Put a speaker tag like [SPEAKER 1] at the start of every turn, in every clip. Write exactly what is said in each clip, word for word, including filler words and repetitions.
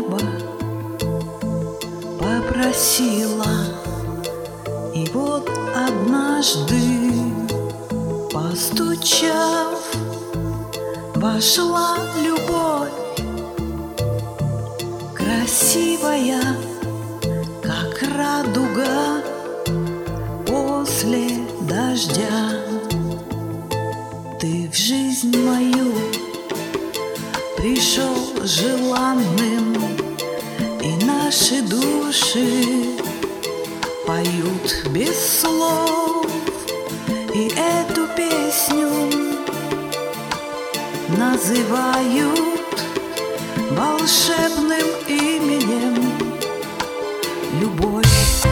[SPEAKER 1] небо попросила. И вот однажды, постучав, вошла любовь, красивая, как радуга после дождя. Ты в жизнь мою пришел желанным, и наши души поют без слов. И эту песню называют волшебным именем любовь.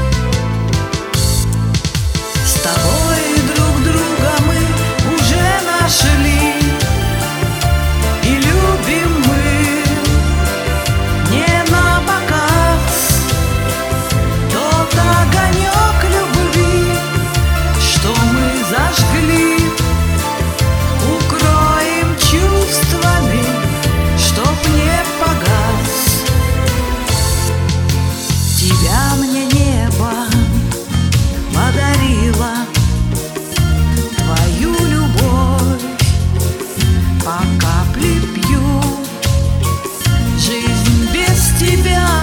[SPEAKER 1] С тобой друг друга мы уже нашли, и любим мы не на показ. Тот огонек любви, что мы зажгли, укроем чувствами, чтоб не погас. Тебя мне небо подарило, твою любовь по капле пью. Жизнь без тебя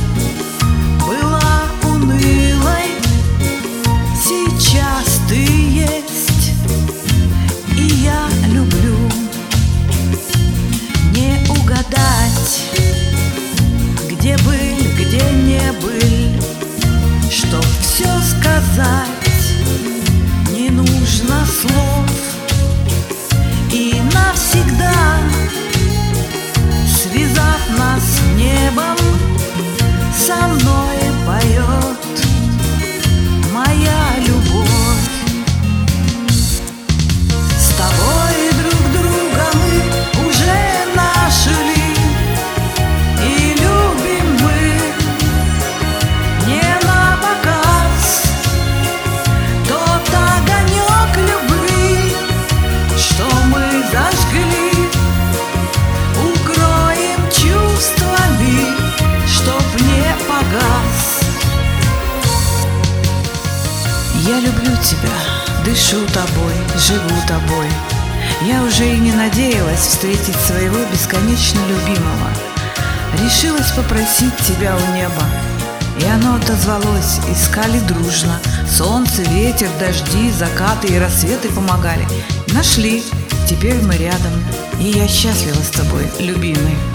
[SPEAKER 1] была унылой, сейчас ты есть, и я люблю. Не угадать, где был, где не был, чтоб все сказать, не нужно слов. И навсегда, связав нас с небом, со мной поет моя любовь. С тобой друг друга мы уже нашли, и любим мы не на показ. Тот огонек любви, что мы зажгли, укроем чувствами, чтоб не погас. Я люблю тебя, дышу тобой, живу тобой. Я уже и не надеялась встретить своего бесконечно любимого. Решилась попросить тебя у неба, и оно отозвалось. Искали дружно. Солнце, ветер, дожди, закаты и рассветы помогали. Нашли, теперь мы рядом, и я счастлива с тобой, любимый.